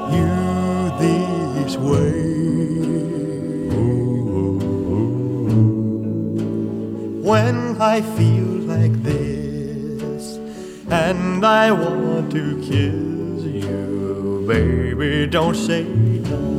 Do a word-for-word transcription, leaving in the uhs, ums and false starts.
you this way. When I feel like this and I want to kiss you, baby, don't say no.